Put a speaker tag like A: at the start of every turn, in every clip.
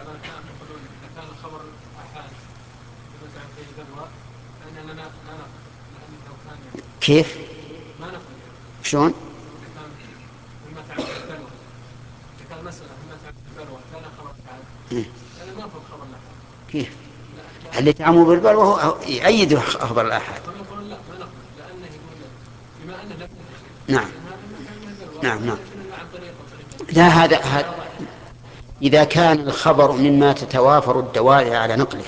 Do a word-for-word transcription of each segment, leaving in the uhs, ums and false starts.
A: كان يقولون إذا كان الخبر أحاد مثلا في ذروة فإننا لا نقبل، لأن لو كان يعني
B: كيف؟
A: ما نقبل.
B: شلون؟
A: إذا كان مما تعرف الذروة، إذا كان مسألة مما تعرف الذروة كان خبر أحاد، لأن ما هو خبر الأحاد.
B: كيف؟ اللي تعموا بالبلوى هو يأيد أخبار الآحاد.
A: هم يقولون لا ما نقبل، لأنه يقول بما أنه لم ينتشر.
B: نعم نعم نعم.
A: عن طريق
B: لا هذا هذا إذا كان الخبر مما تتوافر الدوائر على نقله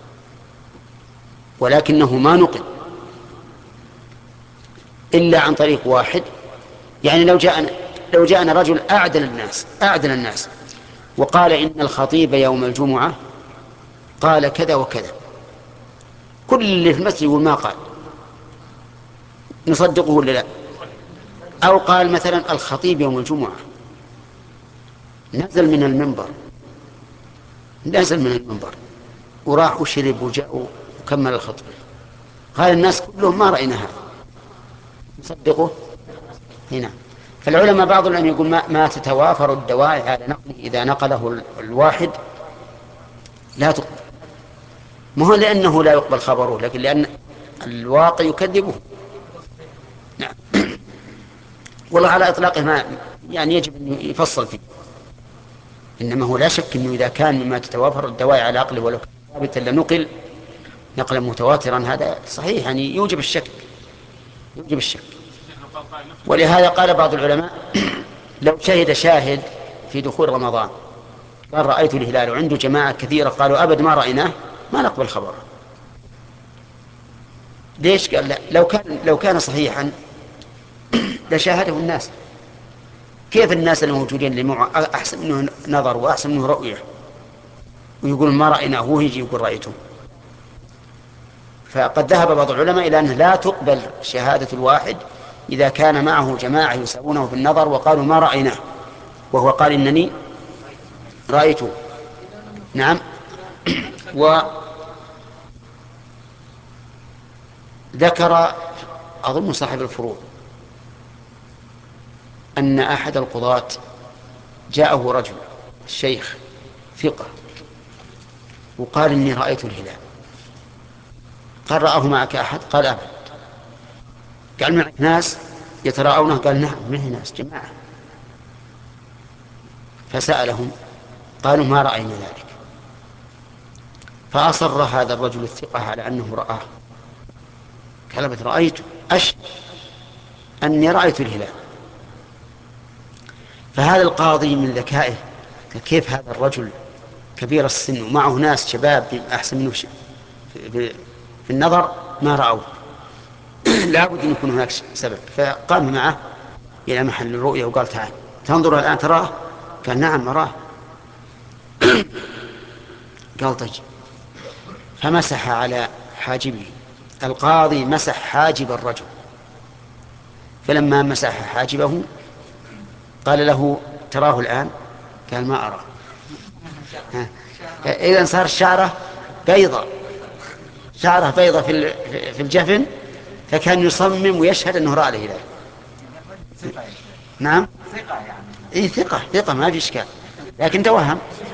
B: ولكنه ما نقل إلا عن طريق واحد، يعني لو جاءنا لو جاءنا رجل أعدل الناس أعدل الناس وقال إن الخطيب يوم الجمعة قال كذا وكذا، كل اللي في المسجد يقول ما قال، نصدقه ولا لا؟ أو قال مثلا الخطيب يوم الجمعة نزل من المنبر نزل من المنبر وراح وشرب وجاء وكمل الخطبة، قال الناس كلهم ما رأينا هذا، نصدقه هنا. فالعلماء بعض العلماء يقول ما, ما تتوافر الدواعي على نقله إذا نقله الواحد لا تقبل، ما هو لأنه لا يقبل خبره، لكن لأن الواقع يكذبه. نعم. والله على إطلاقه ما يعني يجب أن يفصل فيه، إنما هو لا شك أنه إذا كان مما تتوافر الدواعي على عقله ولو كان ثابتا لنقل نقلا متواترا هذا صحيح، يعني يوجب الشك يوجب الشك. ولهذا قال بعض العلماء لو شهد شاهد في دخول رمضان قال رأيت الهلال وعنده جماعة كثيرة قالوا أبد ما رأيناه ما نقبل خبره. ليش؟ قال لا، لو كان لو كان صحيحا لشاهده الناس، كيف الناس الموجودين اللي معه أحسن منه نظر وأحسن منه رؤية ويقول ما رأيناه هو يجي يقول رأيته؟ فقد ذهب بعض العلماء إلى أنه لا تقبل شهادة الواحد إذا كان معه جماعة يساوونه في النظر وقالوا ما رأيناه وهو قال إنني رأيته. نعم. وذكر أظن صاحب الفروض أن أحد القضاة جاءه رجل الشيخ ثقة وقال إني رأيت الهلال، قال رآه معك أحد؟ قال أبد. قال معك ناس يتراءونه؟ قال نعم معي ناس جماعة. فسألهم قالوا ما رأينا ذلك، فأصر هذا الرجل الثقة على أنه رآه، قال رأيت أشهد أني رأيت الهلال. فهذا القاضي من ذكائه كيف هذا الرجل كبير السن ومعه ناس شباب أحسن منه في النظر ما رأوا لا بد أن يكون هناك سبب. فقام معه إلى محل الرؤية وقال تعال تنظر الآن تراه؟ قال نعم أراه. قال طيب، فمسح على حاجبه. القاضي مسح حاجب الرجل، فلما مسح حاجبه قال له تراه الآن؟ قال ما أراه. إذن صار شعره بيضة شعره بيضة في الجفن، فكان يصمم ويشهد أنه رأى الهلال. نعم. ثقة يعني. إيه ثقة ثقة ما في إشكال، لكن توهم.